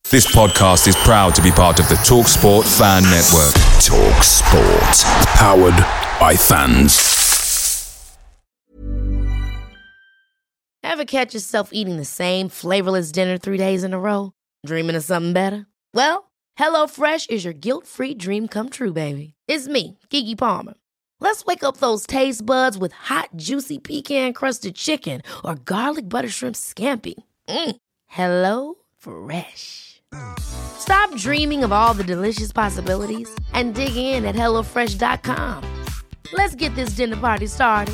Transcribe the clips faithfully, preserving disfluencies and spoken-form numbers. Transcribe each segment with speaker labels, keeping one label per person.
Speaker 1: This podcast is proud to be part of the TalkSport Fan Network. TalkSport. Powered by fans.
Speaker 2: Ever catch yourself eating the same flavorless dinner three days in a row? Dreaming of something better? Well, HelloFresh is your guilt-free dream come true, baby. It's me, Keke Palmer. Let's wake up those taste buds with hot, juicy pecan-crusted chicken or garlic butter shrimp scampi. Mm. Hello Fresh. Stop dreaming of all the delicious possibilities and dig in at hello fresh dot com. Let's get this dinner party started.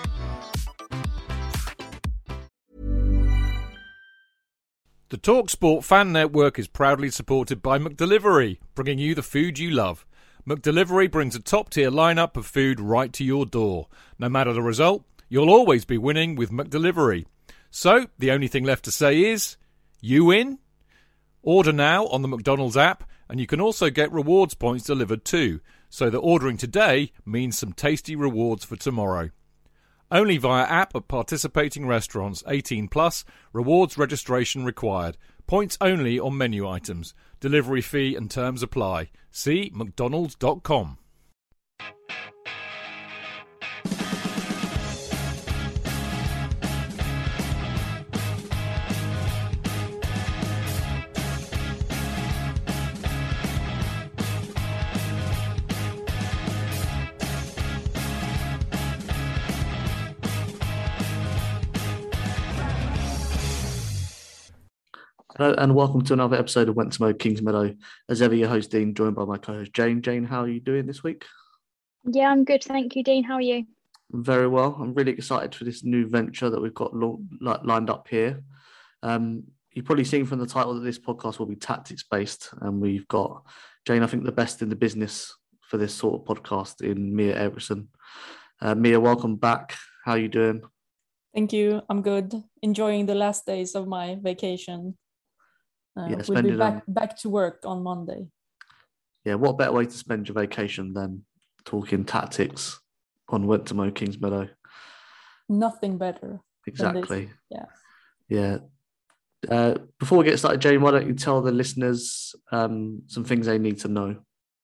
Speaker 3: The TalkSport Fan Network is proudly supported by McDelivery, bringing you the food you love. McDelivery brings a top-tier lineup of food right to your door. No matter the result, you'll always be winning with McDelivery. So, the only thing left to say is, you win? Order now on the McDonald's app, and you can also get rewards points delivered too, so that ordering today means some tasty rewards for tomorrow. Only via app at participating restaurants. eighteen plus, rewards registration required. Points only on menu items. Delivery fee and terms apply. See mcdonalds dot com.
Speaker 4: Hello and welcome to another episode of Went to Mow Kings Meadow. As ever, your host Dean, joined by my co-host Jane. Jane, how are you doing this week?
Speaker 5: Yeah, I'm good, thank you, Dean. How are you?
Speaker 4: Very well. I'm really excited for this new venture that we've got lo- li- lined up here. Um, you've probably seen from the title that this podcast will be tactics-based, and we've got, Jane, I think the best in the business for this sort of podcast in Mia Everson. Uh, Mia, welcome back. How are you doing?
Speaker 6: Thank you. I'm good. Enjoying the last days of my vacation. Uh,
Speaker 4: yeah,
Speaker 6: we'll be back,
Speaker 4: on...
Speaker 6: back to work on Monday.
Speaker 4: Yeah, what better way to spend your vacation than talking tactics on Went to Mow Kings Meadow?
Speaker 6: Nothing better.
Speaker 4: Exactly.
Speaker 6: Yeah.
Speaker 4: Yeah. Uh, before we get started, Jane, why don't you tell the listeners um, some things they need to know?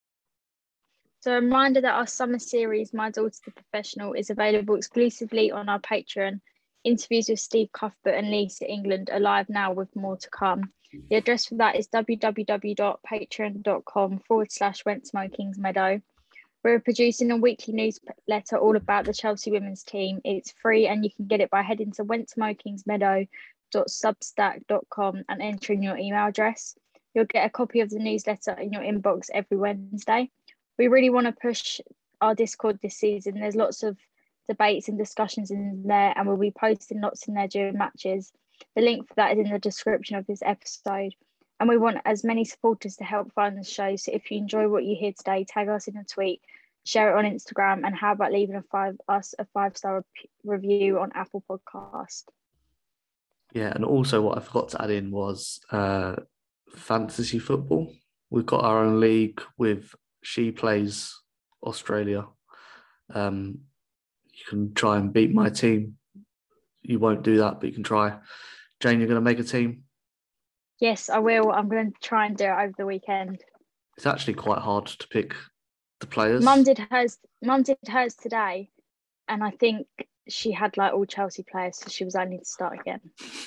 Speaker 5: So a reminder that our summer series, My Daughter the Professional, is available exclusively on our Patreon. Interviews with Steve Cuthbert and Lisa England are live now with more to come. The address for that is www.patreon.com forward slash Went to Mow Kings Meadow. We're producing a weekly newsletter all about the Chelsea women's team. It's free and you can get it by heading to went to mow kings meadow dot substack dot com and entering your email address. You'll get a copy of the newsletter in your inbox every Wednesday. We really want to push our Discord this season. There's lots of debates and discussions in there, and we'll be posting lots in there during matches. The link for that is in the description of this episode. And we want as many supporters to help fund the show. So if you enjoy what you hear today, tag us in a tweet, share it on Instagram, and how about leaving a five us a five-star review on Apple Podcast.
Speaker 4: Yeah, and also what I forgot to add in was uh, fantasy football. We've got our own league with She Plays Australia. Um, you can try and beat my team. You won't do that, but you can try. Jane, you're going to make a team?
Speaker 5: Yes, I will. I'm going to try and do it over the weekend.
Speaker 4: It's actually quite hard to pick the players.
Speaker 5: Mum did hers. Mum did hers today, and I think she had like all Chelsea players, so she was only to start again.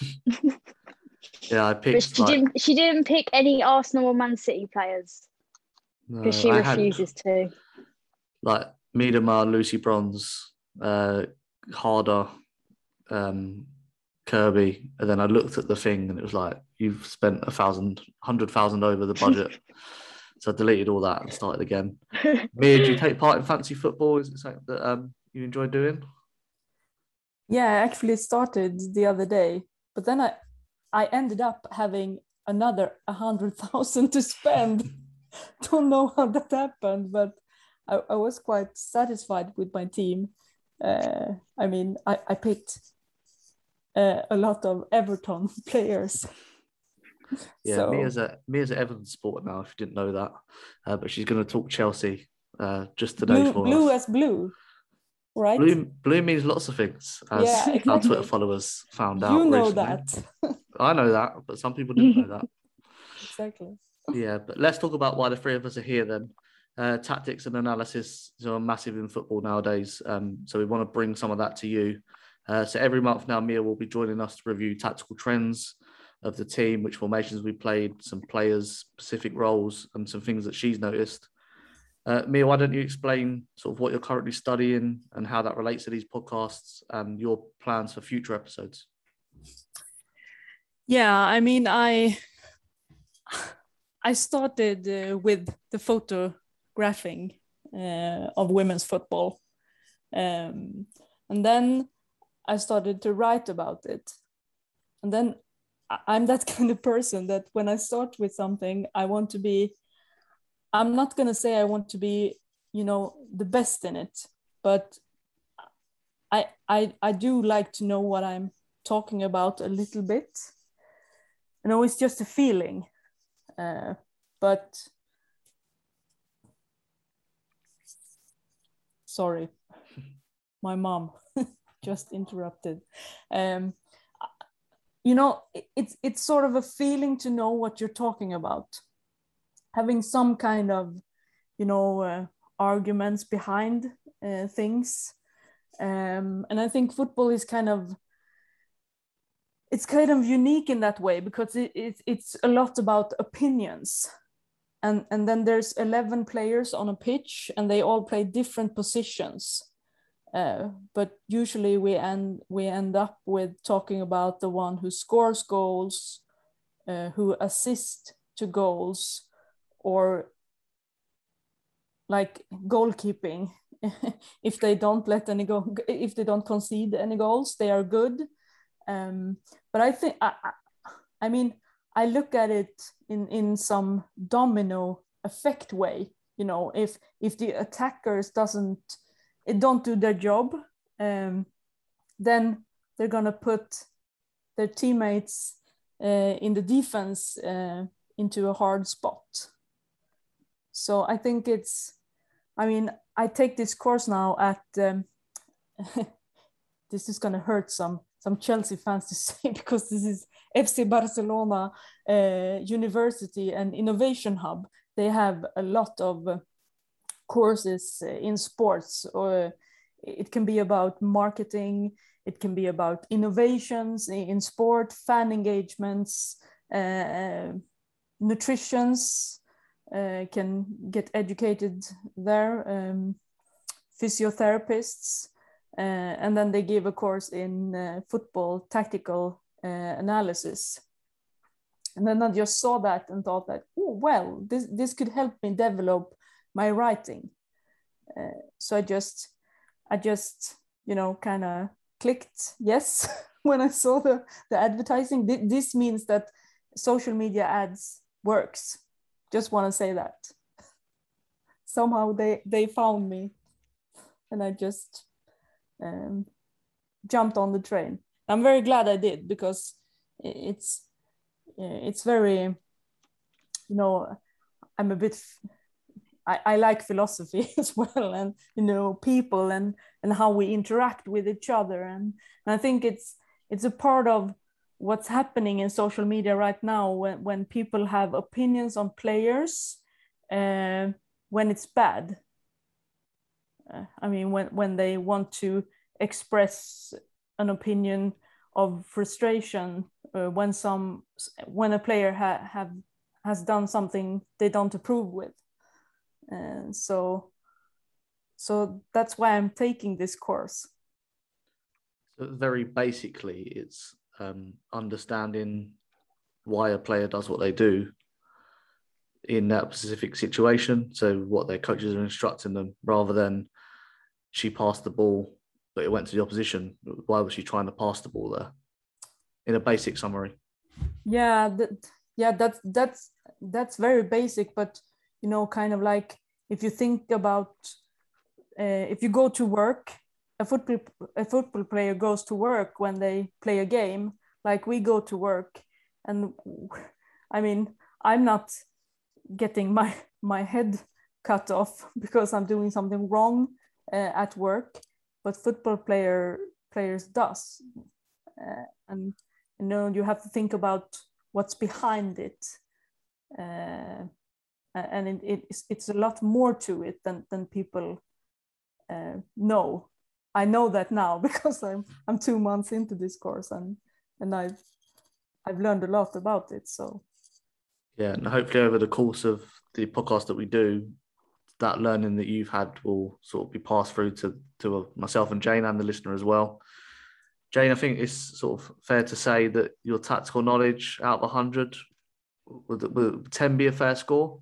Speaker 4: Yeah, I picked.
Speaker 5: But she
Speaker 4: like,
Speaker 5: didn't. She didn't pick any Arsenal or Man City players because
Speaker 4: no,
Speaker 5: she
Speaker 4: I
Speaker 5: refuses
Speaker 4: had,
Speaker 5: to.
Speaker 4: Like Miedemar, Lucy Bronze, uh, Harder, um, Kirby, and then I looked at the thing and it was like, you've spent a thousand, hundred thousand over the budget. So I deleted all that and started again. Mia, do you take part in fantasy football? Is it something that um, you enjoy doing?
Speaker 6: Yeah, I actually started the other day, but then I, I ended up having another a hundred thousand to spend. Don't know how that happened, but I, I was quite satisfied with my team. Uh, I mean, I, I picked uh, a lot of Everton players.
Speaker 4: Yeah,
Speaker 6: so,
Speaker 4: Mia's a Mia's an Everton supporter now, if you didn't know that. Uh, but she's going to talk Chelsea uh, just today
Speaker 6: blue,
Speaker 4: for
Speaker 6: blue
Speaker 4: us.
Speaker 6: as blue, right?
Speaker 4: Blue, blue means lots of things, as
Speaker 6: Yeah, exactly.
Speaker 4: our Twitter followers found out
Speaker 6: You know
Speaker 4: recently.
Speaker 6: that.
Speaker 4: I know that, but some people didn't know that.
Speaker 6: exactly.
Speaker 4: Yeah, but let's talk about why the three of us are here then. Uh, tactics and analysis are massive in football nowadays. Um, so we want to bring some of that to you. Uh, so every month now, Mia will be joining us to review tactical trends of the team, which formations we played, some players, specific roles, and some things that she's noticed. Uh, Mia, why don't you explain sort of what you're currently studying and how that relates to these podcasts and your plans for future episodes?
Speaker 6: Yeah, I mean, I I started uh, with the photographing uh, of women's football, um, and then I started to write about it. And then I'm that kind of person that when I start with something, I want to be, I'm not going to say I want to be, you know, the best in it, but I, I, I do like to know what I'm talking about a little bit. You know, it's just a feeling. Uh, but sorry, my mom just interrupted. Um, you know, it's it's sort of a feeling to know what you're talking about, having some kind of, you know, uh, arguments behind uh, things, um, and I think football is kind of it's kind of unique in that way because it, it it's a lot about opinions. And, and then there's eleven players on a pitch and they all play different positions. Uh, but usually we end, we end up with talking about the one who scores goals, uh, who assists to goals, or like goalkeeping. If they don't let any go, if they don't concede any goals, they are good. Um, but I think, I, I, I mean, I look at it in, in some domino effect way. You know, if if the attackers doesn't it don't do their job, um, then they're gonna put their teammates uh, in the defense uh, into a hard spot. So I think it's, I mean, I take this course now at. Um, this is gonna hurt some. some Chelsea fans to say, because this is F C Barcelona uh, University and Innovation Hub. They have a lot of uh, courses uh, in sports, or it can be about marketing, it can be about innovations in sport, fan engagements, uh, nutritions, uh, can get educated there, um, physiotherapists. Uh, and then they give a course in uh, football tactical uh, analysis. And then I just saw that and thought that, oh, well, this, this could help me develop my writing. Uh, so I just, I just, you know, kind of clicked yes when I saw the, the advertising. This means that social media ads works. Just want to say that. Somehow they, they found me and I just, Um, jumped on the train. I'm very glad I did, because it's it's very, you know, I'm a bit, I, I like philosophy as well, and, you know, people and and how we interact with each other, and, and I think it's it's a part of what's happening in social media right now, when, when people have opinions on players uh, when it's bad. Uh, I mean, when, when they want to express an opinion of frustration, uh, when some when a player ha, have has done something they don't approve with, and so so that's why I'm taking this course.
Speaker 4: So very basically, it's um, understanding why a player does what they do in that specific situation. So what their coaches are instructing them, rather than she passed the ball, but it went to the opposition. Why was she trying to pass the ball there? In a basic summary.
Speaker 6: Yeah, that, yeah, that's that's that's very basic. But, you know, kind of like if you think about uh, if you go to work, a football a football player goes to work when they play a game. Like we go to work, and I mean, I'm not getting my my head cut off because I'm doing something wrong uh, at work, but football player players does, uh, and you know, you have to think about what's behind it, uh, and it, it's it's a lot more to it than than people uh, know. I know that now because I'm I'm two months into this course, and and I've I've learned a lot about it. So
Speaker 4: yeah, and hopefully over the course of the podcast that we do, that learning that you've had will sort of be passed through to to myself and Jane and the listener as well. Jane, I think it's sort of fair to say that your tactical knowledge out of one hundred, would, would ten be a fair score?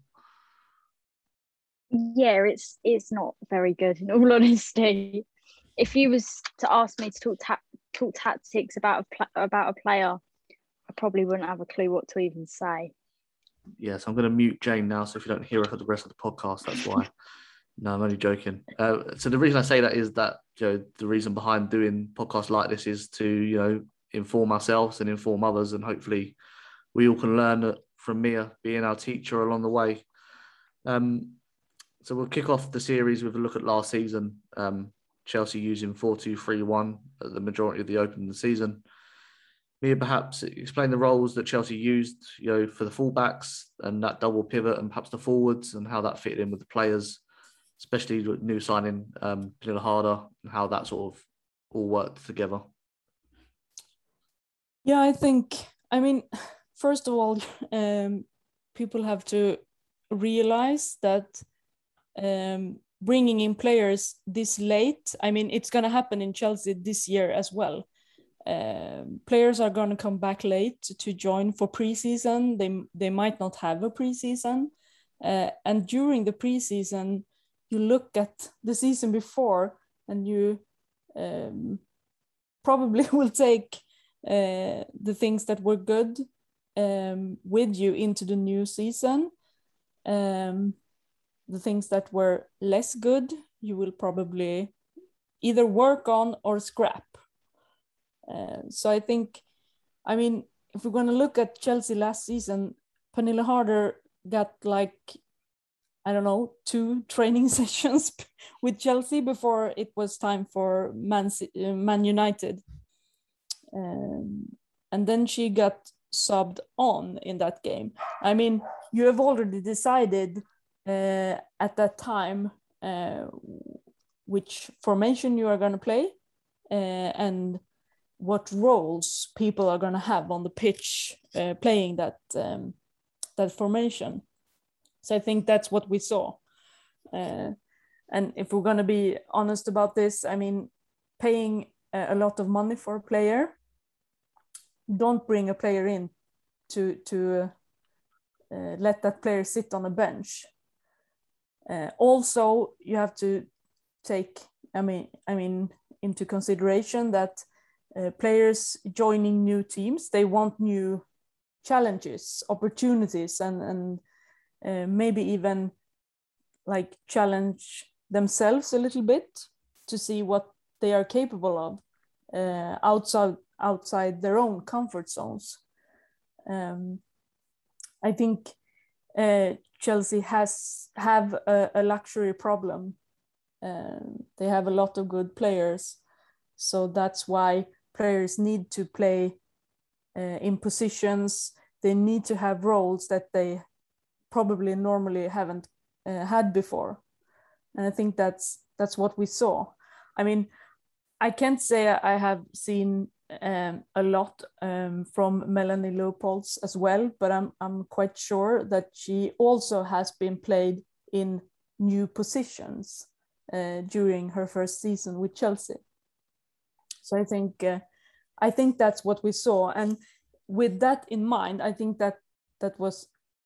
Speaker 5: Yeah, it's it's not very good, in all honesty. If you was to ask me to talk ta- talk tactics about a pl- about a player, I probably wouldn't have a clue what to even say.
Speaker 4: Yes, I'm going to mute Jane now, so if you don't hear her for the rest of the podcast, that's why. No, I'm only joking. Uh, so the reason I say that is that, you know, the reason behind doing podcasts like this is to, you know, inform ourselves and inform others, and hopefully we all can learn from Mia being our teacher along the way. Um, so we'll kick off the series with a look at last season. Um, Chelsea using four two three one at the majority of the opening season. Mia, perhaps explain the roles that Chelsea used, you know, for the fullbacks and that double pivot, and perhaps the forwards, and how that fitted in with the players, especially with new signing um, Pernille Harder, and how that sort of all worked together.
Speaker 6: yeah, I think, I mean, first of all, um, people have to realize that um, bringing in players this late, I mean, it's going to happen in Chelsea this year as well. Um, players are going to come back late to join for preseason. They they might not have a preseason, uh, and during the preseason, you look at the season before, and you um, probably will take uh, the things that were good um, with you into the new season. Um, the things that were less good, you will probably either work on or scrap. Uh, so I think, I mean, if we're going to look at Chelsea last season, Pernille Harder got like, I don't know, two training sessions with Chelsea before it was time for Man, uh, Man United. Um, and then she got subbed on in that game. I mean, you have already decided uh, at that time uh, which formation you are going to play uh, and what roles people are going to have on the pitch uh, playing that um, that formation. So I think that's what we saw. Uh, and if we're going to be honest about this, I mean, paying a lot of money for a player, don't bring a player in to, to uh, let that player sit on a bench. Uh, also, you have to take, I mean, I mean, into consideration that uh, players joining new teams, they want new challenges, opportunities, and and uh, maybe even like challenge themselves a little bit to see what they are capable of uh, outside outside their own comfort zones. Um, I think uh, Chelsea has have a, a luxury problem. Uh, they have a lot of good players, so that's why players need to play uh, in positions. They need to have roles that they probably normally haven't uh, had before, and I think that's that's what we saw. I mean, I can't say I have seen um, a lot um, from Melanie Leupolz as well, but I'm I'm quite sure that she also has been played in new positions uh, during her first season with Chelsea. So I think uh, I think that's what we saw, and with that in mind, I think that that was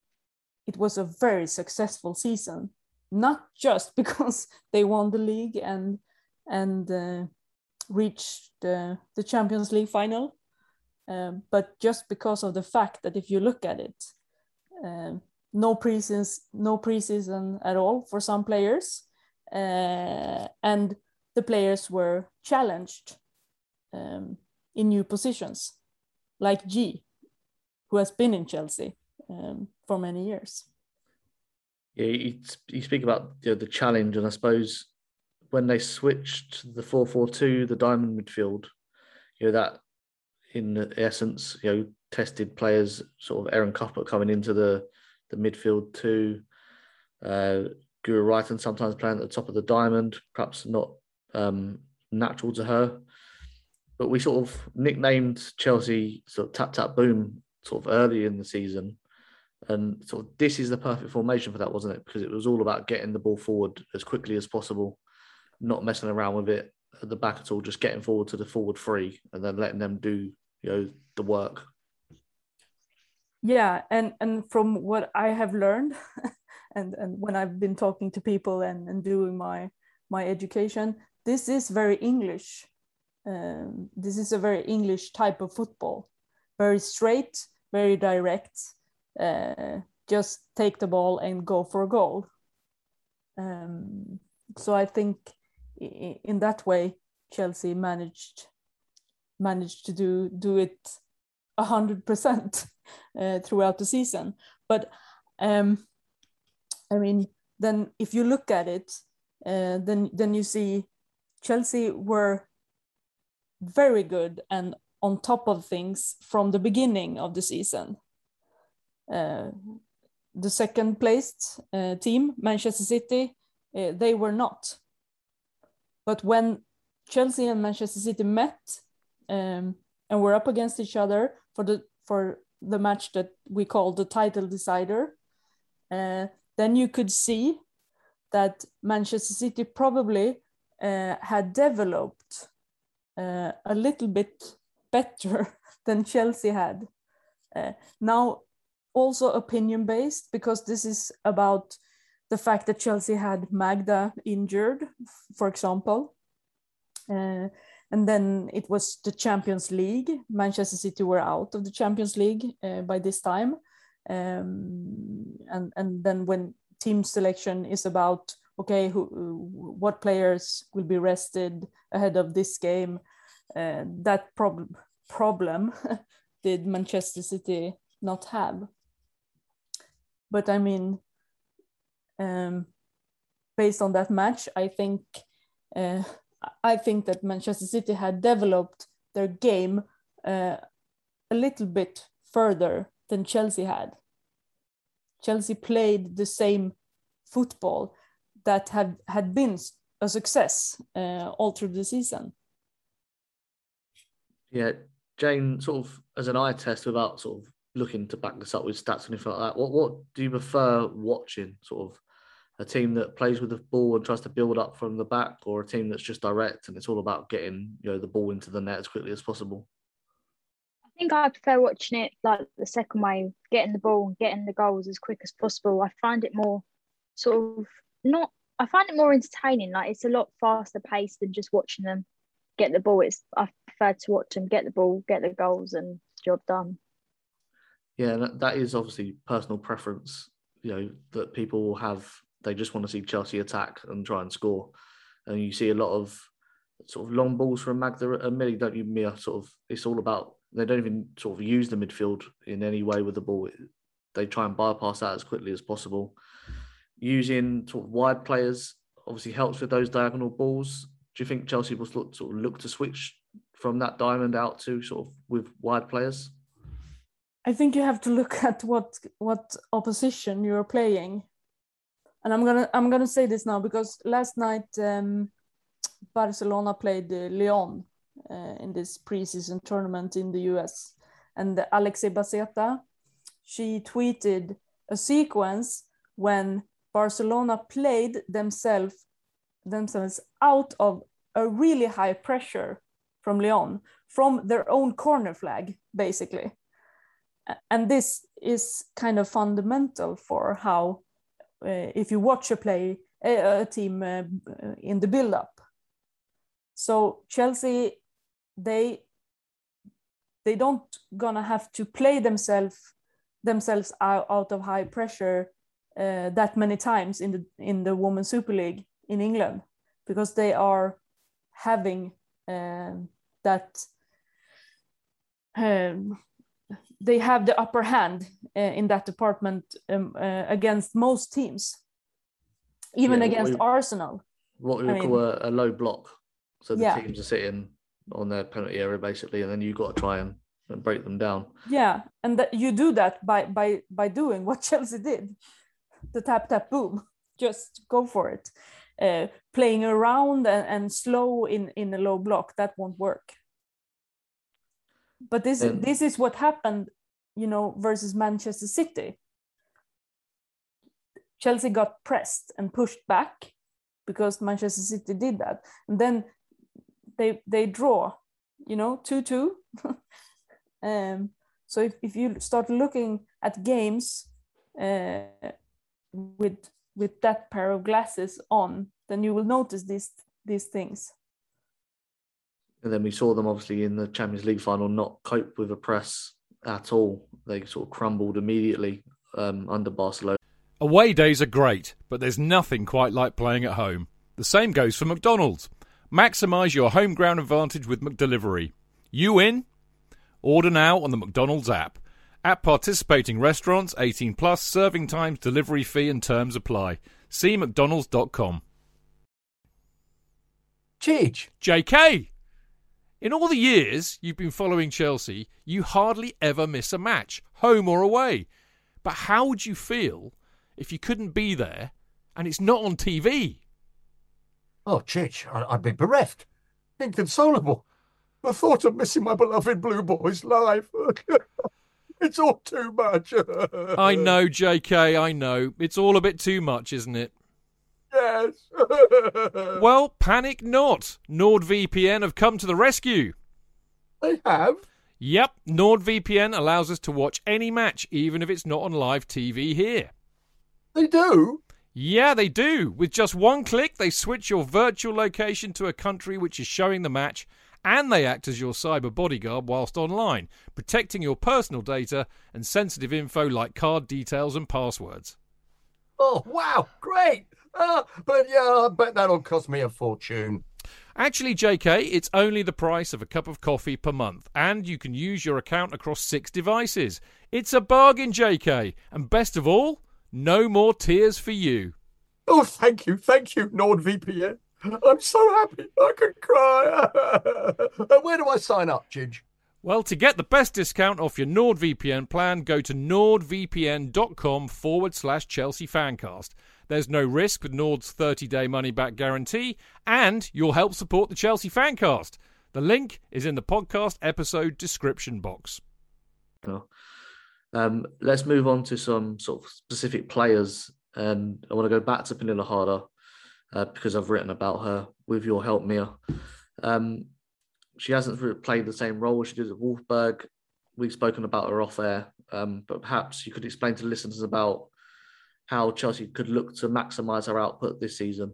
Speaker 6: it was a very successful season, not just because they won the league and and uh, reached the, the Champions League final, um, but just because of the fact that if you look at it, um, no preseason, no preseason at all for some players, uh, and the players were challenged um, in new positions, like G, who has been in Chelsea um, for many years.
Speaker 4: Yeah, you, you speak about you know, the challenge, and I suppose when they switched the four four two, the diamond midfield, you know, that in essence, you know, tested players, sort of Aaron Cuthbert coming into the the midfield too. Uh, Guru Reiten sometimes playing at the top of the diamond, perhaps not um, natural to her. But we sort of nicknamed Chelsea sort of tap tap boom sort of early in the season. And sort of this is the perfect formation for that, wasn't it? Because it was all about getting the ball forward as quickly as possible, not messing around with it at the back at all, just getting forward to the forward three and then letting them do, you know, the work.
Speaker 6: Yeah, and and from what I have learned, and and when I've been talking to people and, and doing my my education, this is very English. Um, this is a very English type of football, very straight, very direct. Uh, just take the ball and go for a goal. Um, so I think in that way, Chelsea managed managed to do do it a hundred percent throughout the season. But um, I mean, then if you look at it, uh, then then you see Chelsea were very good and on top of things from the beginning of the season. Uh, the second placed uh, team, Manchester City, uh, they were not. But when Chelsea and Manchester City met um, and were up against each other for the for the match that we call the title decider, uh, then you could see that Manchester City probably uh, had developed uh, a little bit better than Chelsea had. Uh, now, also opinion-based, because this is about the fact that Chelsea had Magda injured, for example. Uh, and then it was the Champions League. Manchester City were out of the Champions League uh, by this time. Um, and, and then when team selection is about, okay, who, what players will be rested ahead of this game, uh, that prob- problem did Manchester City not have. But I mean, um, based on that match, I think uh, I think that Manchester City had developed their game uh, a little bit further than Chelsea had. Chelsea played the same football that had, had been a success uh, all through the season.
Speaker 4: Yeah, Jane, sort of as an eye test without sort of looking to back this up with stats or anything like that, what what do you prefer watching? Sort of a team that plays with the ball and tries to build up from the back, or a team that's just direct and it's all about getting, you know, the ball into the net as quickly as possible?
Speaker 5: I think I prefer watching it like the second way, getting the ball and getting the goals as quick as possible. I find it more sort of not, I find it more entertaining. Like it's a lot faster paced than just watching them get the ball. It's, I prefer to watch them get the ball, get the goals and job done.
Speaker 4: Yeah, that, that is obviously personal preference, you know, that people will have. They just want to see Chelsea attack and try and score. And you see a lot of sort of long balls from Magda and Millie, don't you, Mia? Sort of, it's all about, they don't even sort of use the midfield in any way with the ball. They try and bypass that as quickly as possible. Using sort of wide players obviously helps with those diagonal balls. Do you think Chelsea will sort of look to switch from that diamond out to sort of with wide players?
Speaker 6: I think you have to look at what what opposition you're playing. And I'm gonna I'm gonna say this now because last night um, Barcelona played uh, Lyon uh, in this preseason tournament in the U S, and Alexei Baceta, she tweeted a sequence when Barcelona played themselves themselves out of a really high pressure from Lyon, from their own corner flag, basically. And this is kind of fundamental for how, uh, if you watch a play, a, a team uh, in the build-up. So Chelsea, they they don't gonna have to play themselves themselves out, out of high pressure uh, that many times in the in the Women's Super League in England, because they are having um, that. Um, they have the upper hand uh, in that department um, uh, against most teams, even yeah, against we, Arsenal.
Speaker 4: What we would I call mean, a, a low block. So the
Speaker 6: yeah.
Speaker 4: teams are sitting on their penalty area basically, and then you've got to try and and break them down.
Speaker 6: Yeah, and that you do that by by by doing what Chelsea did, the tap tap boom. Just go for it. Uh, playing around and, and slow in in a low block, that won't work. But this
Speaker 4: And-
Speaker 6: this is what happened, you know, versus Manchester City. Chelsea got pressed and pushed back because Manchester City did that, and then they they draw, you know, two two. um, so if, if you start looking at games uh, with with that pair of glasses on, then you will notice these these things.
Speaker 4: And then we saw them obviously in the Champions League final not cope with a press at all. They sort of crumbled immediately um, under Barcelona.
Speaker 3: Away days are great, but there's nothing quite like playing at home. The same goes for McDonald's. Maximise your home ground advantage with McDelivery. You in? Order now on the McDonald's app. At participating restaurants, eighteen plus, serving times, delivery fee and terms apply. See mcdonalds dot com.
Speaker 7: Cheech.
Speaker 3: J K! In all the years you've been following Chelsea, you hardly ever miss a match, home or away. But how would you feel if you couldn't be there and it's not on T V?
Speaker 7: Oh, Chich, I- I'd be bereft. Inconsolable. The thought of missing my beloved Blue Boys live. It's all too much.
Speaker 3: I know, J K, I know. It's all a bit too much, isn't it?
Speaker 7: Yes.
Speaker 3: Well, panic not. NordVPN have come to the rescue.
Speaker 7: They have?
Speaker 3: Yep, NordVPN allows us to watch any match, even if it's not on live T V here.
Speaker 7: They do?
Speaker 3: Yeah, they do. With just one click, they switch your virtual location to a country which is showing the match, and they act as your cyber bodyguard whilst online, protecting your personal data and sensitive info like card details and passwords.
Speaker 7: Oh, wow, great. Ah, but yeah, I bet that'll cost me a fortune.
Speaker 3: Actually, J K, it's only the price of a cup of coffee per month, and you can use your account across six devices. It's a bargain, J K, and best of all, no more tears for you.
Speaker 7: Oh, thank you, thank you, NordVPN. I'm so happy, I could cry. Uh, Where do I sign up, Chidge?
Speaker 3: Well, to get the best discount off your NordVPN plan, go to nordvpn.com forward slash Chelsea Fancast. There's no risk with Nord's thirty-day money-back guarantee, and you'll help support the Chelsea Fancast. The link is in the podcast episode description box.
Speaker 4: Um, let's move on to some sort of specific players, and I want to go back to Pernille Harder uh, because I've written about her with your help, Mia. Um, she hasn't really played the same role as she did at Wolfsburg. We've spoken about her off air, um, but perhaps you could explain to listeners about how Chelsea could look to maximise her output this season.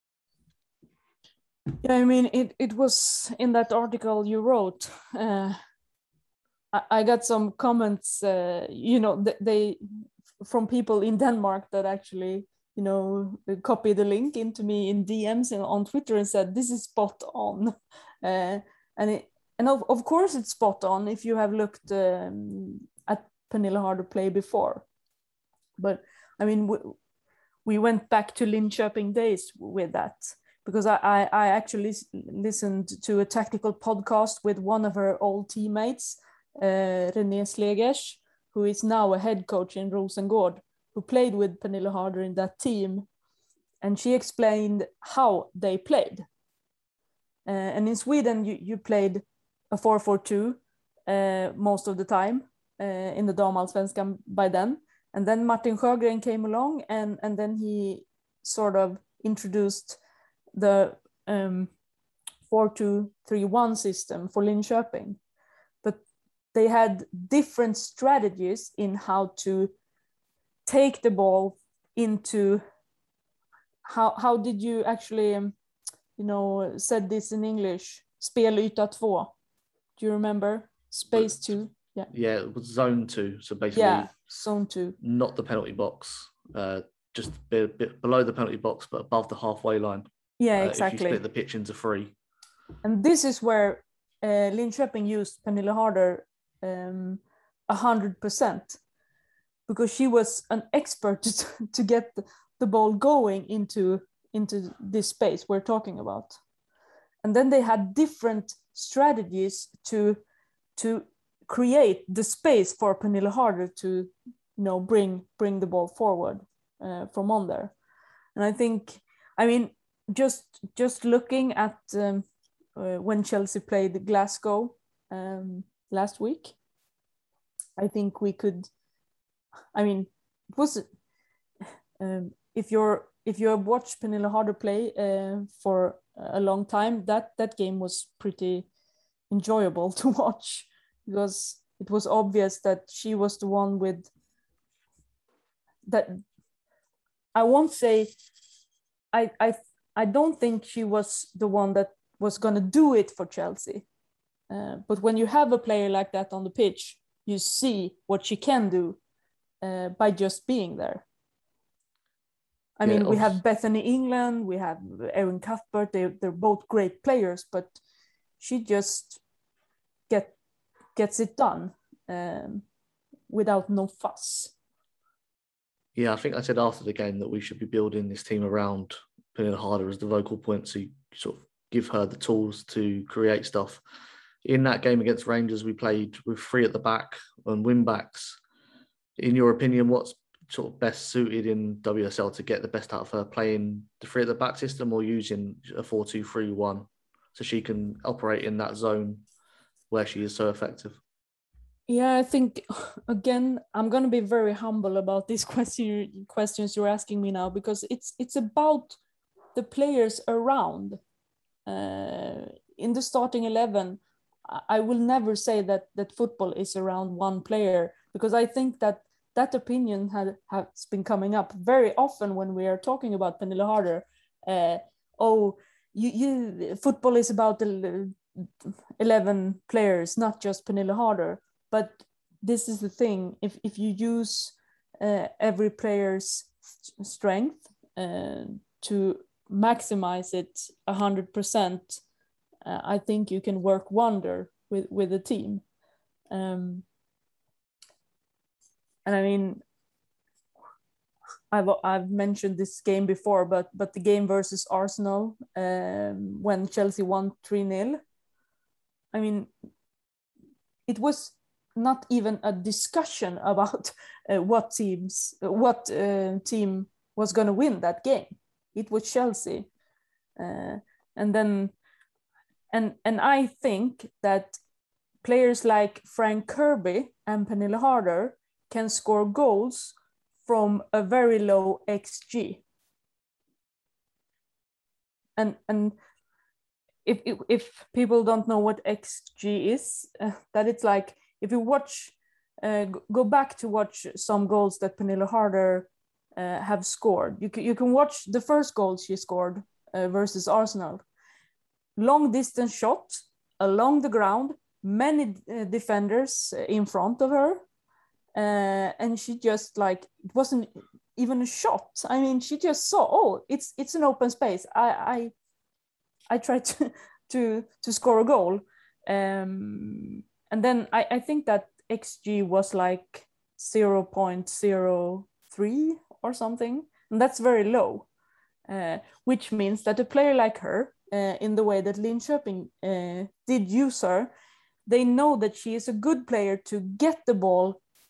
Speaker 6: Yeah, I mean, it, it was in that article you wrote. Uh, I, I got some comments, uh, you know, th- they from people in Denmark that actually, you know, copied the link into me in D Ms and on Twitter and said, this is spot on. Uh, and it, and of, of course it's spot on if you have looked um, at Pernille Harder play before. But I mean, we, we went back to Linköping days with that, because I, I, I actually listened to a tactical podcast with one of her old teammates, uh, René Slegers, who is now a head coach in Rosengård, who played with Pernille Harder in that team. And she explained how they played. Uh, and in Sweden, you, you played a four four two uh, most of the time uh, in the Damallsvenskan by then. And then Martin Sjögren came along, and, and then he sort of introduced the um, four two three one system for Linköping. But they had different strategies in how to take the ball into, how, how did you actually, um, you know, said this in English, spelyta två. Do you remember? Space two. Yeah.
Speaker 4: Yeah, it was zone two. So basically,
Speaker 6: yeah, zone two.
Speaker 4: Not the penalty box, uh, just a bit, bit below the penalty box, but above the halfway line.
Speaker 6: Yeah,
Speaker 4: uh,
Speaker 6: exactly.
Speaker 4: If you split the pitch into three.
Speaker 6: And this is where uh, Linköping used Pernille Harder um, one hundred percent, because she was an expert to, to get the, the ball going into, into this space we're talking about. And then they had different strategies to, to create the space for Pernille Harder to, you know, bring bring the ball forward uh, from on there. And I think, I mean, just just looking at um, uh, when Chelsea played Glasgow um, last week, I think we could. I mean, it was um, if you're if you have watched Pernille Harder play uh, for a long time, that that game was pretty enjoyable to watch, because it was obvious that she was the one with that. I won't say I I I don't think she was the one that was going to do it for Chelsea, uh, but when you have a player like that on the pitch, you see what she can do uh, by just being there. I
Speaker 4: Yeah,
Speaker 6: mean, we have
Speaker 4: obvi-
Speaker 6: Bethany England, we have Erin Cuthbert. They they're both great players, but she just get gets it done um, without no fuss.
Speaker 4: Yeah, I think I said after the game that we should be building this team around Pernille Harder as the vocal point, so you sort of give her the tools to create stuff. In that game against Rangers, we played with three at the back and wing backs. In your opinion, what's sort of best suited in W S L to get the best out of her, playing the three at the back system or using a four two three one so she can operate in that zone where she is so effective?
Speaker 6: Yeah, I think, again, I'm going to be very humble about these question, questions you're asking me now, because it's it's about the players around. Uh, in the starting eleven, I will never say that that football is around one player, because I think that that opinion had, has been coming up very often when we are talking about Pernille Harder. Uh, oh, you, you, football is about the eleven players, not just Pernille Harder. But this is the thing: if if you use uh, every player's strength uh, to maximize it a hundred percent, I think you can work wonder with with a team. Um, and I mean, I've I've mentioned this game before, but but the game versus Arsenal um, when Chelsea won three nil. I mean, it was not even a discussion about uh, what teams, what uh, team was going to win that game. It was Chelsea, uh, and then, and and I think that players like Frank Kirby and Pernille Harder can score goals from a very low X G. And and if if, if people don't know what X G is, uh, that it's like, if you watch, uh, go back to watch some goals that Pernille Harder uh, have scored. You can, you can watch the first goal she scored uh, versus Arsenal. Long distance shot along the ground, many uh, defenders in front of her. Uh, and she just like, it wasn't even a shot. I mean, she just saw, oh, it's it's an open space. I I, I tried to, to, to score a goal. Um, And then I, I think that X G was like zero point zero three or something. And that's very low, uh, which means that a player like her, uh, in the way that Linköping uh, did use her, they know that she is a good player to get the ball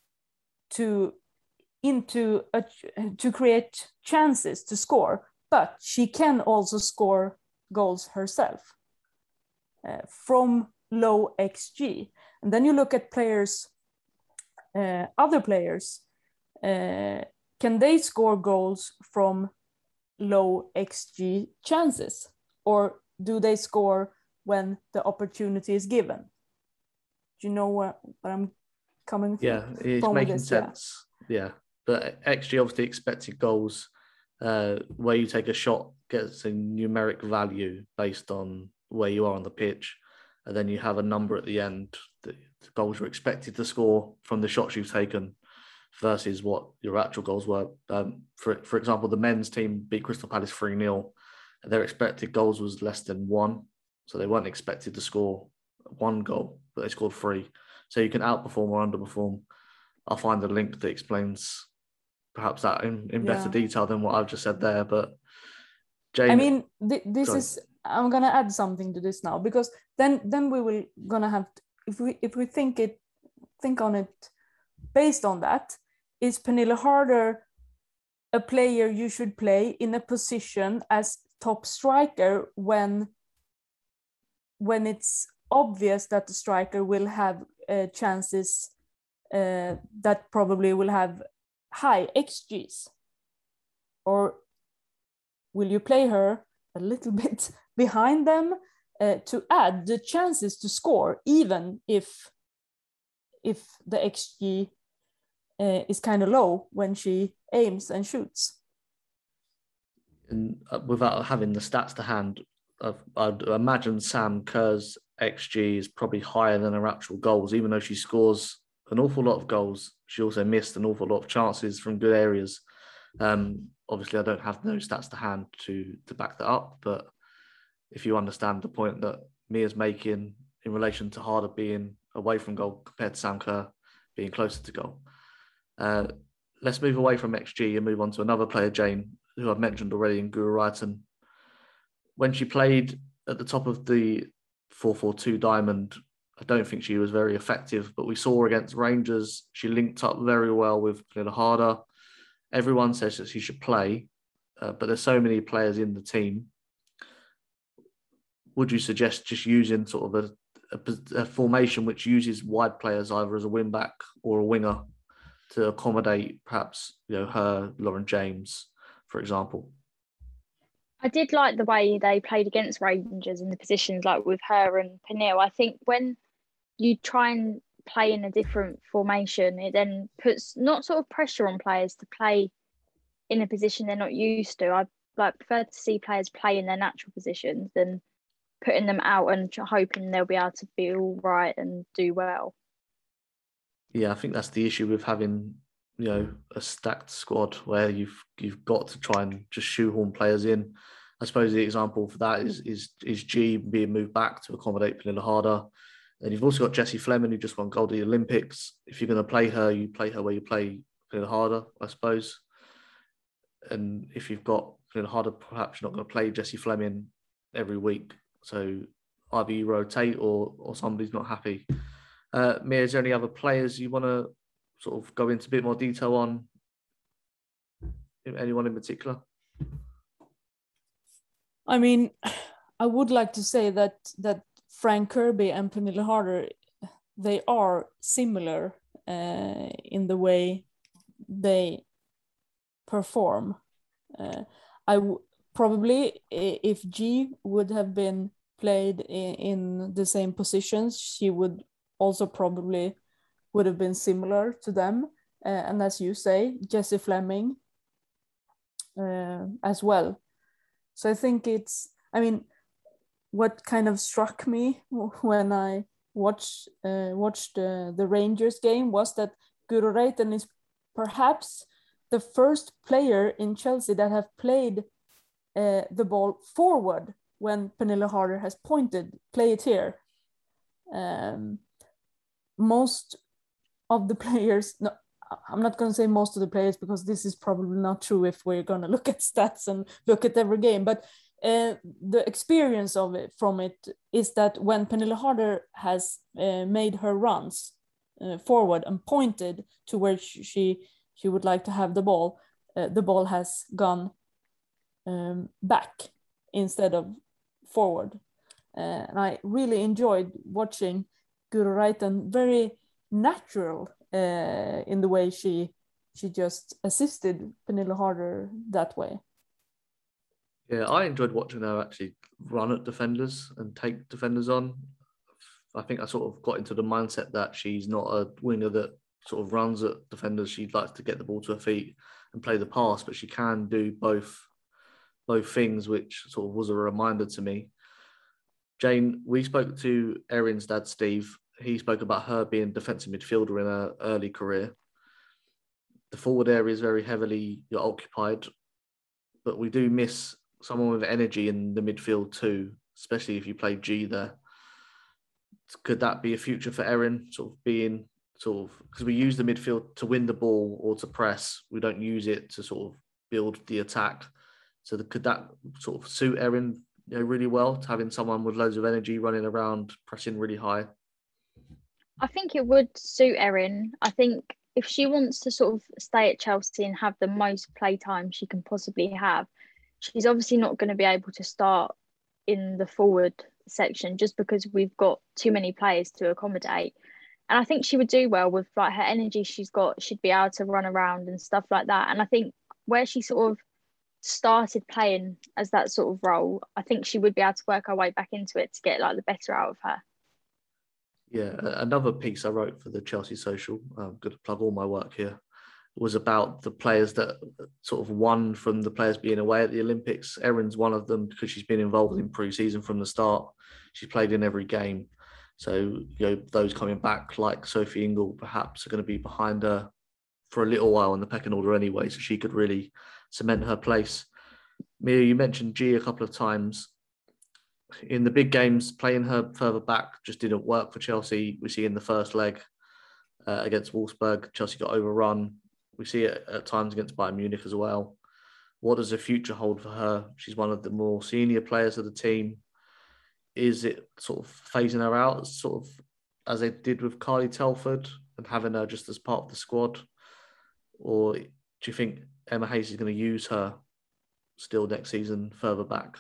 Speaker 6: to into a, to create chances to score, but she can also score goals herself uh, from low X G. And then you look at players, uh, other players, uh, can they score goals from low X G chances, or do they score when the opportunity is given? Do you know what, what I'm coming from?
Speaker 4: Yeah, it's
Speaker 6: from
Speaker 4: making
Speaker 6: this?
Speaker 4: sense. Yeah. yeah, but X G, obviously expected goals, uh, where you take a shot gets a numeric value based on where you are on the pitch. And then you have a number at the end, the goals you're expected to score from the shots you've taken versus what your actual goals were. Um, for for example, the men's team beat Crystal Palace three nil. And their expected goals was less than one. So they weren't expected to score one goal, but they scored three. So you can outperform or underperform. I'll find a link that explains perhaps that in, in better
Speaker 6: Yeah.
Speaker 4: detail than what I've just said there. But Jane,
Speaker 6: I mean, th- this
Speaker 4: sorry.
Speaker 6: is, I'm gonna add something to this now, because then then we will gonna have to, if we if we think it think on it based on that. Is Pernille Harder a player you should play in a position as top striker when when it's obvious that the striker will have uh, chances uh, that probably will have high X Gs? Or will you play her a little bit behind them uh, to add the chances to score, even if if the X G uh, is kind of low when she aims and shoots?
Speaker 4: And uh, without having the stats to hand, uh, I'd imagine Sam Kerr's X G is probably higher than her actual goals. Even though she scores an awful lot of goals, she also missed an awful lot of chances from good areas. Um, obviously, I don't have those stats to hand to, to back that up, but if you understand the point that Mia's making in relation to Harder being away from goal compared to Sam Kerr being closer to goal. Uh, let's move away from X G and move on to another player, Jane, who I've mentioned already in Guro Reiten. When she played at the top of the four four two diamond, I don't think she was very effective, but we saw her against Rangers. She linked up very well with Pernille Harder. Everyone says that she should play, uh, but there's so many players in the team. Would you suggest just using sort of a, a, a formation which uses wide players either as a wing back or a winger to accommodate perhaps, you know, her, Lauren James, for example?
Speaker 5: I did like the way they played against Rangers in the positions like with her and Pernille. I think when you try and play in a different formation, it then puts not sort of pressure on players to play in a position they're not used to. I like prefer to see players play in their natural positions than putting them out and hoping they'll be able to be all right and do well.
Speaker 4: Yeah, I think that's the issue with having, you know, a stacked squad where you've you've got to try and just shoehorn players in. I suppose the example for that is is is G being moved back to accommodate Pernille Harder. And you've also got Jessie Fleming, who just won gold at the Olympics. If you're going to play her, you play her where you play Pernille Harder, I suppose. And if you've got Pernille Harder, perhaps you're not going to play Jessie Fleming every week. So either you rotate or or somebody's not happy. Uh, Mia, is there any other players you want to sort of go into a bit more detail on? Anyone in particular?
Speaker 6: I mean, I would like to say that that Frank Kirby and Pernille Harder, they are similar uh, in the way they perform. Uh, I w- probably, if G would have been played in, in the same positions, she would also probably would have been similar to them. Uh, and as you say, Jessie Fleming uh, as well. So I think it's, I mean, what kind of struck me when I watched uh, watched uh, the Rangers game was that Guro Reiten is perhaps the first player in Chelsea that have played uh, the ball forward when Pernille Harder has pointed, play it here. Um, most of the players, no, I'm not going to say most of the players because this is probably not true if we're going to look at stats and look at every game, but uh, the experience of it from it is that when Pernille Harder has uh, made her runs uh, forward and pointed to where she she would like to have the ball, uh, the ball has gone um, back instead of forward. Uh, and I really enjoyed watching Guro Reiten, very natural uh, in the way she she just assisted Pernille Harder that way.
Speaker 4: Yeah, I enjoyed watching her actually run at defenders and take defenders on. I think I sort of got into the mindset that she's not a winger that sort of runs at defenders. She likes to get the ball to her feet and play the pass, but she can do both, both things, which sort of was a reminder to me. Jane, we spoke to Erin's dad, Steve. He spoke about her being defensive midfielder in her early career. The forward area is very heavily occupied, but we do miss someone with energy in the midfield too, especially if you play G there. Could that be a future for Erin, sort of being sort of, because we use the midfield to win the ball or to press, we don't use it to sort of build the attack. So the, could that sort of suit Erin, you know, really well, to having someone with loads of energy running around, pressing really high?
Speaker 5: I think it would suit Erin. I think if she wants to sort of stay at Chelsea and have the most playtime she can possibly have, she's obviously not going to be able to start in the forward section just because we've got too many players to accommodate. And I think she would do well with like her energy she's got. She'd be able to run around and stuff like that. And I think where she sort of started playing as that sort of role, I think she would be able to work her way back into it to get like the better out of her.
Speaker 4: Yeah, another piece I wrote for the Chelsea Social, I'm going to plug all my work here, was about the players that sort of won from the players being away at the Olympics. Erin's one of them because she's been involved in pre-season from the start. She's played in every game. So, you know, those coming back like Sophie Ingle perhaps are going to be behind her for a little while in the pecking order anyway, so she could really cement her place. Mia, you mentioned G a couple of times. In the big games, playing her further back just didn't work for Chelsea. We see in the first leg uh, against Wolfsburg, Chelsea got overrun. We see it at times against Bayern Munich as well. What does the future hold for her? She's one of the more senior players of the team. Is it sort of phasing her out, sort of as they did with Carly Telford and having her just as part of the squad? Or do you think Emma Hayes is going to use her still next season further back?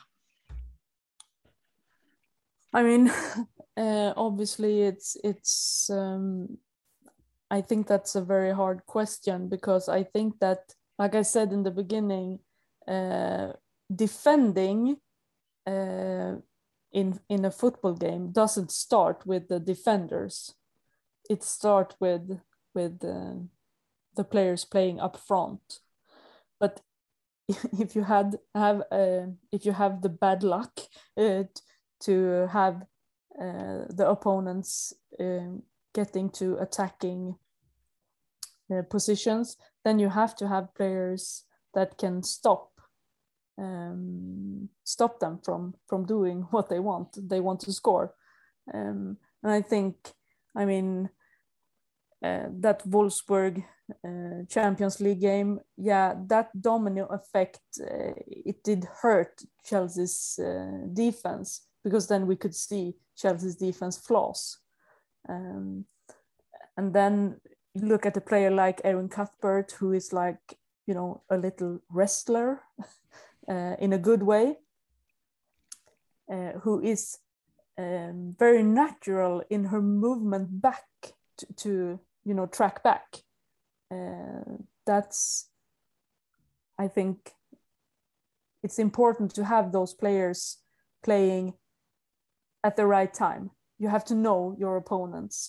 Speaker 6: I mean, uh, obviously it's, it's um, I think that's a very hard question because I think that, like I said in the beginning, uh, defending uh, in, in a football game doesn't start with the defenders. It starts with, with uh, the players playing up front. But if you had have uh, if you have the bad luck uh, to have uh, the opponents uh, getting to attacking uh, positions, then you have to have players that can stop um, stop them from from doing what they want. They want to score, um, and I think, I mean, uh, that Wolfsburg uh, Champions League game, yeah, that domino effect, uh, it did hurt Chelsea's uh, defense, because then we could see Chelsea's defense flaws. Um, and then you look at a player like Erin Cuthbert, who is like, you know, a little wrestler uh, in a good way, uh, who is um, very natural in her movement back to, to you know, track back. Uh, that's, I think, it's important to have those players playing at the right time. You have to know your opponents.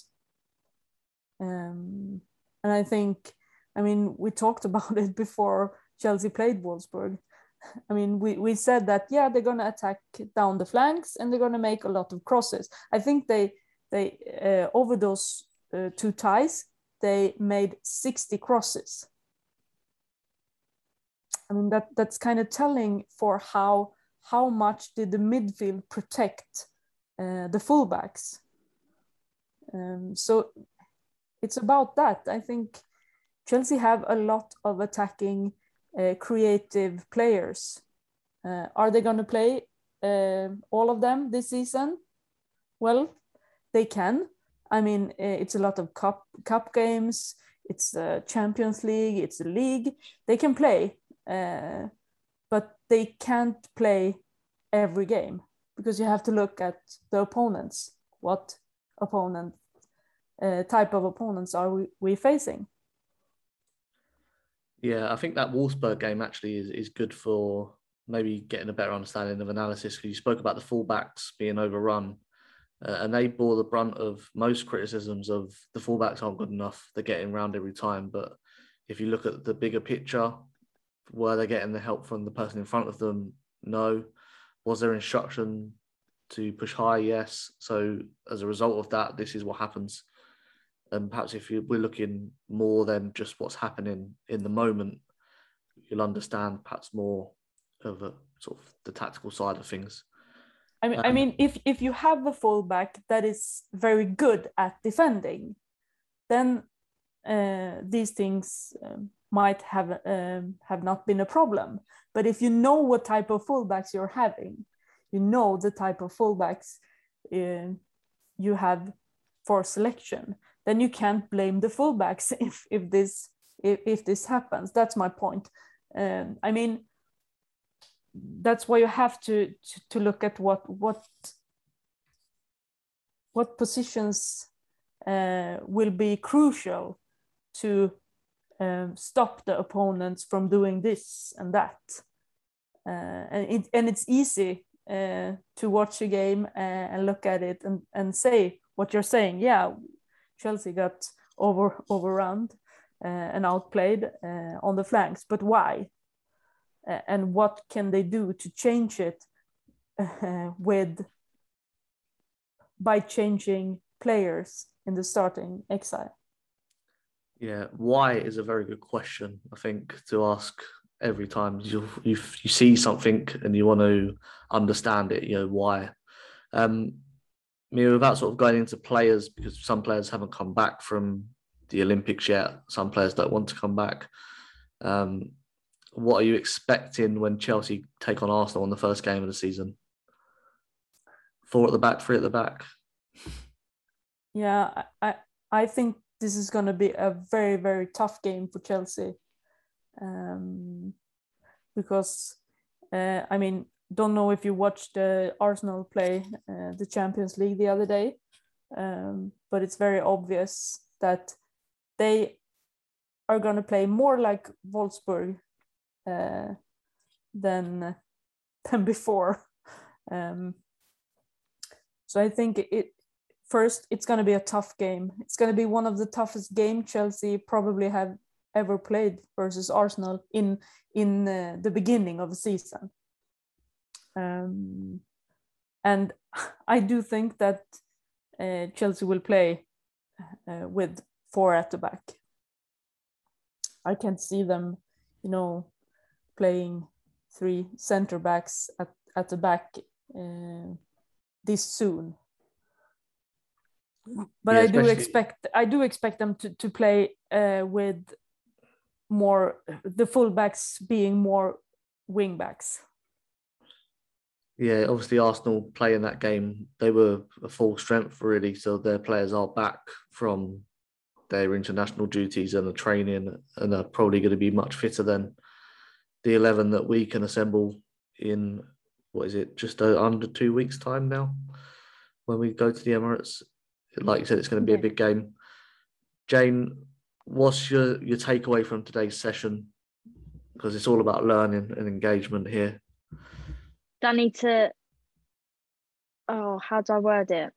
Speaker 6: Um, and I think, I mean, we talked about it before Chelsea played Wolfsburg. I mean, we, we said that, yeah, they're going to attack down the flanks and they're going to make a lot of crosses. I think they, they uh, over those uh, two ties, they made sixty crosses. I mean, that, that's kind of telling for how, how much did the midfield protect uh, the fullbacks. Um, so it's about that. I think Chelsea have a lot of attacking, uh, creative players. Uh, are they going to play uh, all of them this season? Well, they can. I mean, it's a lot of cup cup games. It's the Champions League. It's the league. They can play, uh, but they can't play every game because you have to look at the opponents. What opponent, uh, type of opponents are we, we facing?
Speaker 4: Yeah, I think that Wolfsburg game actually is, is good for maybe getting a better understanding of analysis, because you spoke about the fullbacks being overrun. Uh, and they bore the brunt of most criticisms of the fullbacks aren't good enough. They're getting round every time. But if you look at the bigger picture, were they getting the help from the person in front of them? No. Was there instruction to push high? Yes. So as a result of that, this is what happens. And perhaps if you, we're looking more than just what's happening in the moment, you'll understand perhaps more of a, sort of the tactical side of things.
Speaker 6: I mean, um, I mean, if, if you have a fullback that is very good at defending, then uh, these things um, might have um, have not been a problem. But if you know what type of fullbacks you're having, you know the type of fullbacks uh, you have for selection, then you can't blame the fullbacks if if this if, if this happens. That's my point. Um, I mean, that's why you have to, to to look at what what what positions uh, will be crucial to um, stop the opponents from doing this and that. Uh, and it and it's easy uh, to watch a game uh, and look at it and, and say what you're saying. Yeah, Chelsea got over overrun uh, and outplayed uh, on the flanks, but why? Uh, and what can they do to change it uh, with by changing players in the starting exile?
Speaker 4: Yeah, why is a very good question, I think, to ask every time you you you see something and you want to understand it. You know, why? Um, I mean, without sort of going into players, because some players haven't come back from the Olympics yet. Some players don't want to come back. Um, what are you expecting when Chelsea take on Arsenal in the first game of the season? Four at the back, three at the back.
Speaker 6: Yeah, I I think this is going to be a very, very tough game for Chelsea. Um, because, uh, I mean, don't know if you watched uh, Arsenal play uh, the Champions League the other day, um, but it's very obvious that they are going to play more like Wolfsburg uh, than, than before. Um, so I think it, first, it's going to be a tough game. It's going to be one of the toughest games Chelsea probably have ever played versus Arsenal in in uh, the beginning of the season. Um, and I do think that uh, Chelsea will play uh, with four at the back. I can't see them, you know, playing three center backs at, at the back uh, this soon. But
Speaker 4: Yeah,
Speaker 6: I do
Speaker 4: especially-
Speaker 6: expect I do expect them to to play uh, with more the fullbacks being more wing backs.
Speaker 4: Yeah, obviously Arsenal playing that game, they were a full strength really, so their players are back from their international duties and the training, and are probably going to be much fitter than the eleven that we can assemble in, what is it, just uh, under two weeks' time now, when we go to the Emirates. Like you said, it's going to be a big game. Jane, what's your, your takeaway from today's session? Because it's all about learning and engagement here.
Speaker 5: Do I need to, oh, how do I word it?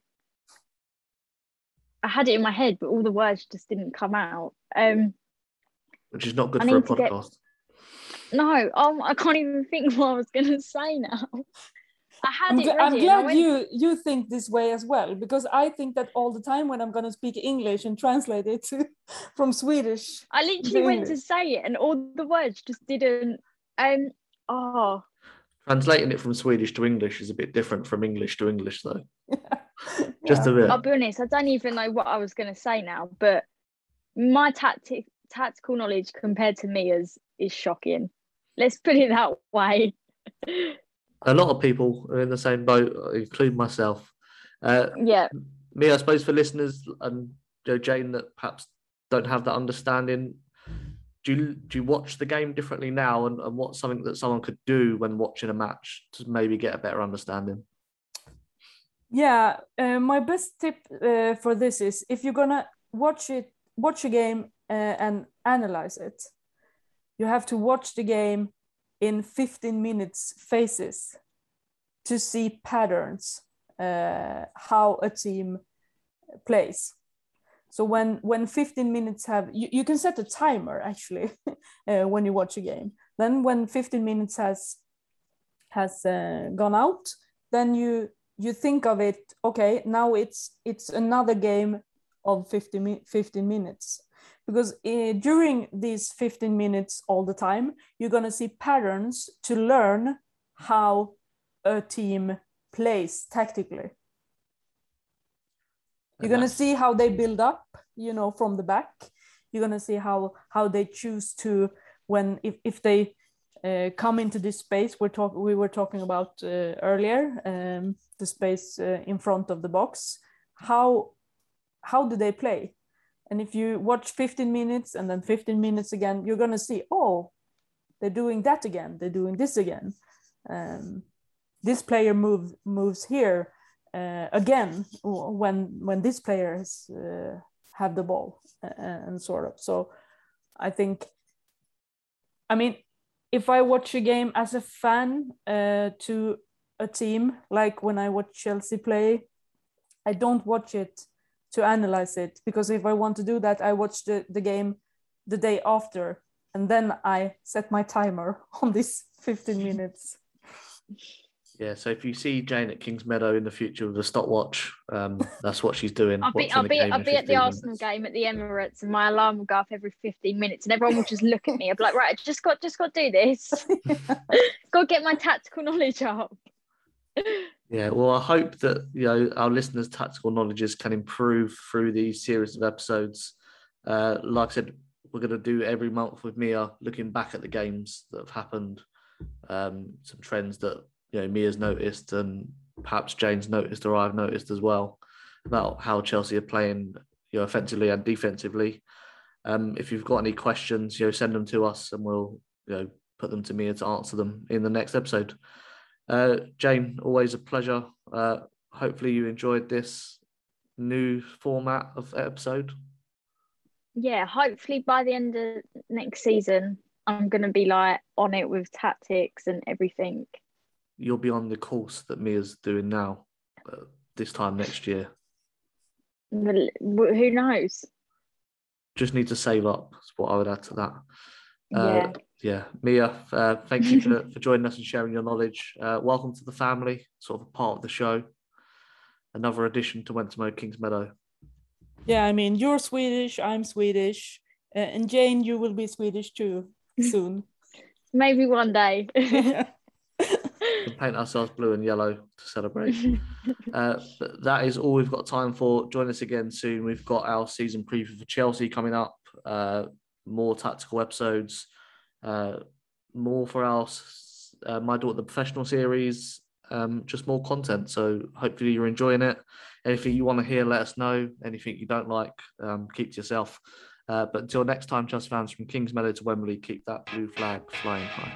Speaker 5: I had it in my head, but all the words just didn't come out. Um,
Speaker 4: Which is not good
Speaker 5: I
Speaker 4: for a
Speaker 5: need to get-
Speaker 4: podcast.
Speaker 5: no, um, I can't even think what I was going to say now. I had
Speaker 6: I'm,
Speaker 5: it
Speaker 6: gl-
Speaker 5: ready.
Speaker 6: I'm
Speaker 5: and I
Speaker 6: glad
Speaker 5: went-
Speaker 6: you you think this way as well, because I think that all the time when I'm going to speak English and translate it to, from Swedish.
Speaker 5: I literally went to
Speaker 6: English.
Speaker 5: say it and all the words just didn't. Um. Oh,
Speaker 4: Translating it from Swedish to English is a bit different from English to English, though. Just
Speaker 6: Yeah.
Speaker 4: a bit.
Speaker 5: I'll be honest. I don't even know what I was going to say now. But my tactic, tactical knowledge compared to Mia's is shocking. Let's put it that way.
Speaker 4: A lot of people are in the same boat, including myself. Uh,
Speaker 5: Yeah.
Speaker 4: me, I suppose, for listeners and you know, Jane that perhaps don't have that understanding, do you, do you watch the game differently now, and, and what's something that someone could do when watching a match to maybe get a better understanding?
Speaker 6: Yeah, uh, my best tip uh, for this is if you're gonna watch it, watch a game uh, and analyze it, you have to watch the game in fifteen minutes phases to see patterns, uh, how a team plays. So when when fifteen minutes have, you, you can set a timer actually uh, when you watch a game. Then when fifteen minutes has has uh, gone out, then you you think of it, okay, now it's it's another game of fifteen, fifteen minutes. Because uh, during these fifteen minutes all the time, you're going to see patterns to learn how a team plays tactically. You're going to see how they build up, you know, from the back. You're going to see how how they choose to, when if, if they uh, come into this space we're talk, we were talking about uh, earlier, um, the space uh, in front of the box, how how do they play? And if you watch fifteen minutes and then fifteen minutes again, you're going to see, oh, they're doing that again. They're doing this again. Um, this player move, moves here uh, again when when this player has, uh, have the ball uh, and sort of. So I think, I mean, if I watch a game as a fan uh, to a team, like when I watch Chelsea play, I don't watch it to analyze it, because if I want to do that, I watch the, the game the day after, and then I set my timer on these fifteen minutes.
Speaker 4: Yeah, so if you see Jane at Kingsmeadow in the future with a stopwatch, um, that's what she's doing.
Speaker 5: I'll be, I'll be, I'll be at the Arsenal game at the Emirates, and my alarm will go off every fifteen minutes, and everyone will just look at me. I'll be like, right, I just got, just got to do this. Got to get my tactical knowledge up.
Speaker 4: Yeah, well, I hope that, you know, our listeners' tactical knowledges can improve through these series of episodes. Uh, like I said, we're going to do every month with Mia, looking back at the games that have happened, um, some trends that, you know, Mia's noticed and perhaps Jane's noticed or I've noticed as well about how Chelsea are playing, you know, offensively and defensively. Um, if you've got any questions, you know, send them to us and we'll, you know, put them to Mia to answer them in the next episode. Uh, Jane, always a pleasure. Uh, hopefully you enjoyed this new format of episode.
Speaker 5: Yeah, hopefully by the end of next season, I'm going to be like on it with tactics and everything.
Speaker 4: You'll be on the course that Mia's doing now, uh, this time next year.
Speaker 5: Well, who knows?
Speaker 4: Just need to save up, is what I would add to that. Uh,
Speaker 5: yeah.
Speaker 4: Yeah, Mia, uh, thank you for, for joining us and sharing your knowledge. Uh, welcome to the family, sort of a part of the show. Another addition to Wentamo Kingsmeadow.
Speaker 6: Yeah, I mean, you're Swedish, I'm Swedish, uh, and Jane, you will be Swedish too soon.
Speaker 5: Maybe one day.
Speaker 4: We'll paint ourselves blue and yellow to celebrate. uh, but that is all we've got time for. Join us again soon. We've got our season preview for Chelsea coming up. Uh, more tactical episodes. Uh, more for our uh, My Daughter the Professional series, um, just more content. So hopefully you're enjoying it. Anything you want to hear, let us know. Anything you don't like, um, keep to yourself. Uh, but until next time, Chelsea fans, from Kingsmeadow to Wembley, keep that blue flag flying high.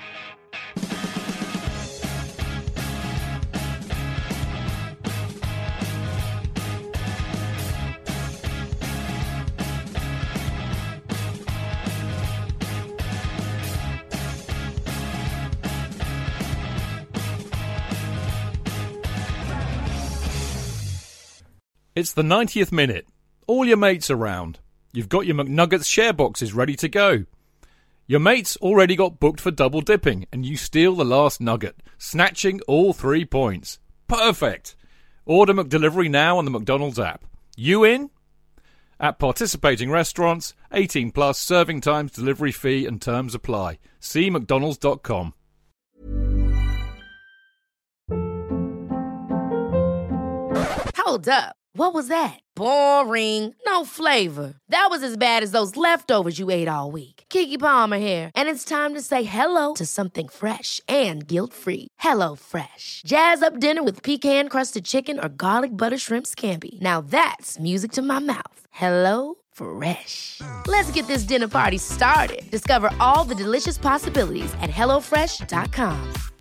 Speaker 3: It's the ninetieth minute. All your mates around. You've got your McNuggets share boxes ready to go. Your mates already got booked for double dipping and you steal the last nugget, snatching all three points. Perfect. Order McDelivery now on the McDonald's app. You in? At participating restaurants, eighteen plus, serving times, delivery fee and terms apply. See mcdonalds dot com.
Speaker 2: Hold up. What was that? Boring. No flavor. That was as bad as those leftovers you ate all week. Keke Palmer here, and it's time to say hello to something fresh and guilt-free. Hello Fresh. Jazz up dinner with pecan-crusted chicken or garlic butter shrimp scampi. Now that's music to my mouth. Hello Fresh. Let's get this dinner party started. Discover all the delicious possibilities at hello fresh dot com.